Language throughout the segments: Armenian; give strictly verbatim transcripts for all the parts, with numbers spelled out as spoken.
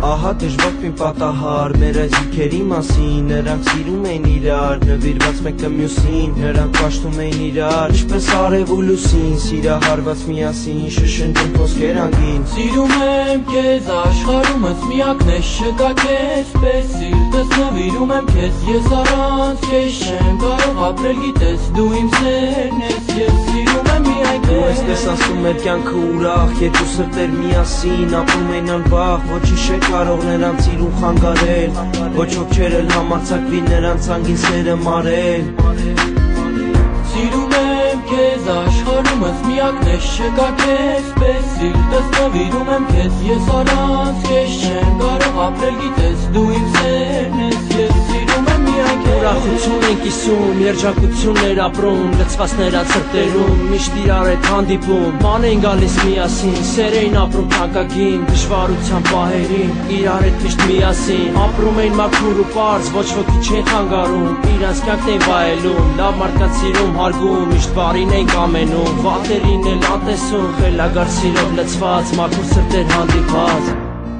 Ահա դժբախտին պատահար մեր այս հիքերի մասին Նրանք սիրում էին իրար, նվիրված մեկը մյուսին Նրանք պաշտում էին իրար, ինչպես արև ու լուսին Սիրահարված միասին, շշնջում խոսքեր անգին Սիրում եմ քեզ, աշխարհումս միակն ես չկա քեզ պես Սիրտս նվիրում եմ քեզ, ես առանց քեզ չեմ կարող ապրել գիտես Դու իմ սերն ես, ես սիրում եմ միայն քեզ Ու այսպես ասում մեր կյանքը ուրախ, երկու սրտեր միասին Ապրում էին անվախ, ոչինչ չէ կարող նրանց իրուն խանգարել Ոչ ովքեր էլ համարձակվի նրանց անգին սերը մարել Սիրում եմ քեզ, աշխարհումս միակն ես չկա քեզ պես Սիրտս նվիրում եմ քեզ, ես առանց քեզ չեմ կարող ապրել գիտես Դու իմ սերն ես, ես սիրում եմ միայն քեզ Ուրախություն ենք իսում, երջանկություններ ապրում Լցված նրանց սրտերում, միշտ իրար հետ հանդիպում Ման էին գալիս միասին, սեր էին ապրում թանկագին Դժվարության պահերին, իրար հետ միշտ միասին Ապրում էին մաքուր ու պարզ, ոչ ոքի չէին խանգարում Իրանց կյանքն էին վայելում, լավ մարդկանց սիրում հարգում Միշտ բարին էին կամենում, վատերին էլ անտեսում Խելագար սիրով լցված, մաքուր սրտեր հանդիպած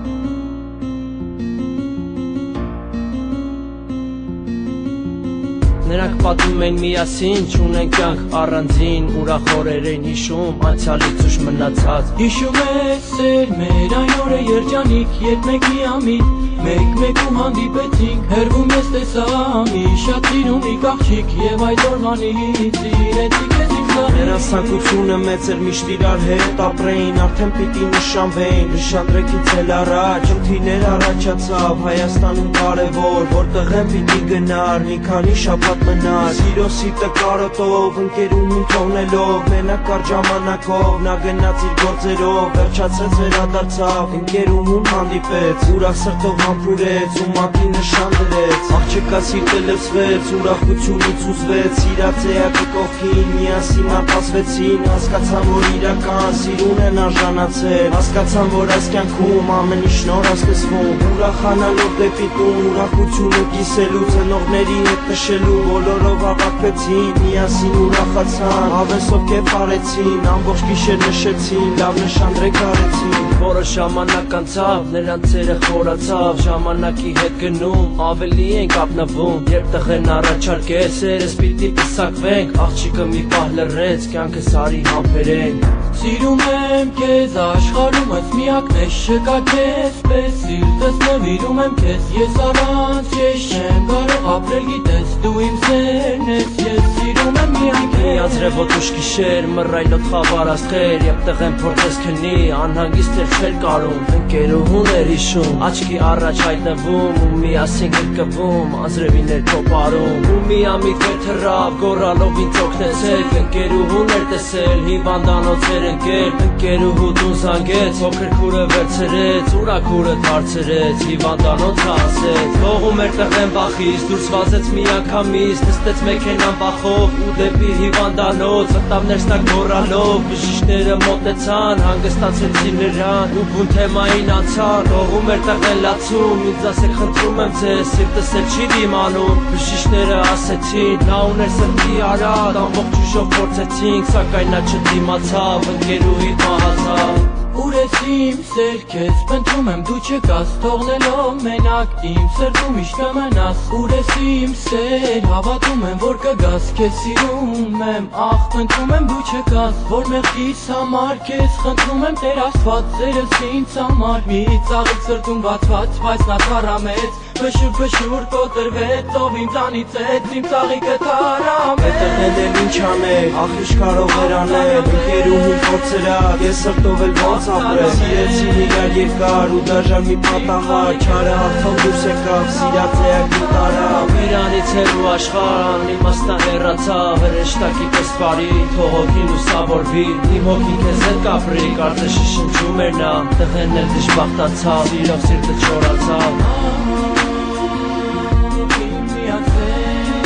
Նրանք պատմում են միասին, չունեն կյանք առանձին Ուրախ օրեր են հիշում, անցյալից ուշ մնացած Հիշում ես սեր մեր այն օրը երջանիկ, երբ մենք միամիտ Մեկ-մեկում հանդիպեցինք, հեռվում ես տեսա մի շատ սիրունիկ աղջիկ Եվ այդ օրվանից իրեցի քեզ իմ սաղին Նրանց ցանկությունը մեծ էր միշտ իրար հետ ապրեին Արդեն պիտի նշանվեին, նշանդրեքից էլ առաջ Ըմթիներ առաջացավ Հայաստանում կարևոր Որտեղ են պիտի գնար, մի քանի շաբաթ մնար Սիրո սիրտը կարոտով, ընկերուհուն թողնելով Մենակ կար ժամանակով, նա գնաց իր գործերով Վերջացրեց վերադարձավ, ընկերուհուն հանդիպեց Ուրախ սրտով համբուրեց, ու մատի նշան դրեց Աղջկա սիրտը լցվեց, ուրախությունից ուզվեց Սիրած էակի կողքին, միասին արտասվեցին Հասկացան, որ իրական սիրուն են արժանացել Հասկացան, որ այս կյանքում ամեն ինչ նոր ասկսվում Ուրախանալով դեպի տուն, ուրախությունը կիսելու Ծնողների հետ նշելու, բոլորով հավաքվեցին Միասին ուրախացան, հավեսով կեփ արեցին Ամբողջ գիշեր նշեցին, լավ նշանդրեք արեցին Որը ժամանակ անցավ, նրանց սերը խորացավ Ժամանակի հետ գնում, ավելի ենք ապնվում Երբ տղեն առաջարկեց, սերս պիտի պսակվենք Աղջիկը մի պահ լռեց, կյանքս արի համբերենք Սիրում եմ քեզ, աշխարհումս միակն ես չկա քեզ պես Սիրտս նվիրում եմ քեզ, ես առանց քեզ չեմ կարող ապրել գիտես Դու իմ սերն ես, ես սիրում եմ միայն քեզ Մի անձրևոտ ուշ գիշեր, մռայլոտ խավար աստղեր Երբ տղեն փորձեց քնի, անհանգիստ էր չէր կարում Ընկերուհուն էր հիշում, աչքի առաջ հայտնվում Ու միասին գրկվում, անձրևին էր փոփարում Ու միամիտ վեր թռավ, գոռալով ինձ օգնեցեք Ընկերուհուն էր տեսել, հիվանդանոց էր ընկել Ընկերուհու տուն զանգեց, փոքր քուրը վերցրեց Ուրաքուրը դարձրեց, հիվանդանոց հասեց Թողում էր տղեն վախից, դուրս վազեց մի անգամից Նստեց մեքենան վախով ու դեպի հիվանդանոց Մտավ ներսնակ գոռալով, բժիշկները մոտեցան Հանգստացրեցին նրան ու բուն թեմային անցան Թողում էր տղեն լացում, ինձ ասեք խնդրում եմ ձեզ Սիրտս էլ չի դիմանում, բժիշկները ասեցին Նա ուներ սրտի արատ, ամբողջ ուժով փորձեցինք Սակայն նա չդիմացավ, ընկերուհի մահացավ Ուր ես իմ սեր քեզ, փնտրում եմ դու չկաս Թողնելով մենակ իմ սրտում միշտ կմնաս Ուր ես իմ սեր, հավատում եմ որ կգաս Քեզ սիրում եմ, ախ փնտրում եմ դու չկաս Որ մեղքիս համար քեզ խնդրում եմ Տեր Աստված Սերս ինձ համար մի ծաղիկ սրտում բացված Բայց նա թարամեց Փշուր փշուր կոտրվեց, ով ինձանից էց իմ ծաղիկը թարամեց Հետեղել էլ ինչ անել, ախ ինչ կարող էր անել Ընկերուհուն փորձրած, ես սրտով էլ ոնց ապրել Սիրեցին իրար երկար ու դաժան մի պատահար Չարը հաղթող դուրս եկավ, սիրած էակի տարավ Իրանից հեռու աշխարհ, անիմաստան հեռացավ Հրեշտակի պես բարի, թող հոգին լուսավորվի Իմ հոգին քեզ հետ կապրի, կարծես շշնջում էր նա Տղեն էլ դժբախտացավ, սիրով սիրտը չորացավ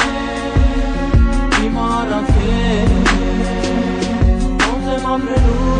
Իմ առանց քեզ, ոնց եմ ապրելու